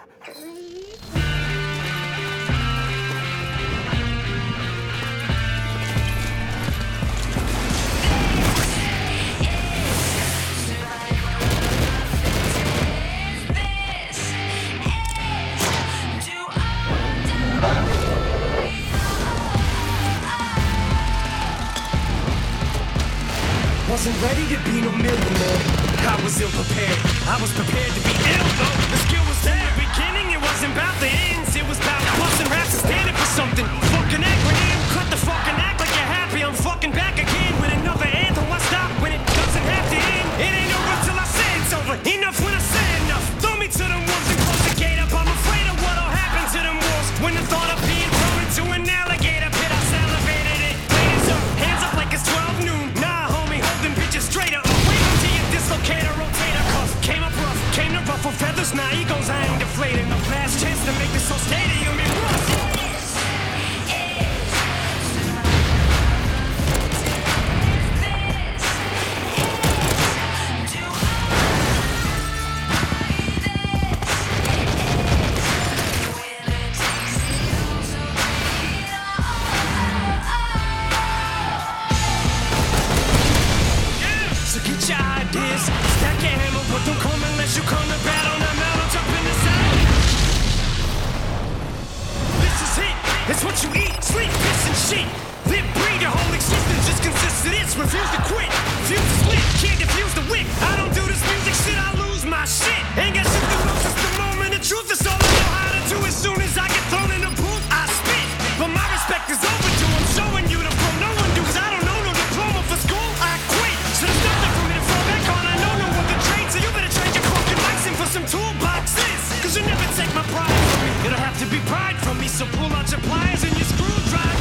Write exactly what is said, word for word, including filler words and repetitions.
Wasn't ready to be no millionaire. I was ill prepared. I was prepared to be ill though. The skill was there. In the beginning, it wasn't about the ends. It was about busting raps and standing for something. Fucking acronym. Cut the fucking act like you're happy. I'm fucking back again with another anthem. Why stop when it doesn't have to end? It ain't over till I say it's over. Enough when I say enough. Throw me to them wolves and close the gate up. I'm afraid of what'll happen to them wolves when the thought of being thrown into an alligator pit. I salivated it. Ladies up, hands up like it's twelve noon. Nah, homie, holding bitches straight up. Wait until you dislocate a rotator cuff. Came up rough, came to ruffle feathers. Now egos, I ain't deflating. The last chance to make this whole stadium in rust. Stack your hammer, but don't come unless you come to battle. I'm out on top in the saddle. This is it, it's what you eat, sleep, piss and shit. Live, breathe, your whole existence just consists of this. Refuse to quit, refuse to split, can't defuse the wick. I don't do this music shit, I lose my shit. Ain't got shit to lose, it's the moment of truth. It's all I know how to do. As soon as I get thrown in the booth, I spit. But my respect is overdue, I'm showing you the pro. No one do, cause I don't know no diploma for school. I quit, so there's nothing for me to fall back on. I know no one can trade, so you better trade your fucking mics in for some toolboxes. Cause you never take my pride from me. It'll have to be pride from me, so pull out your pliers and your screwdriver.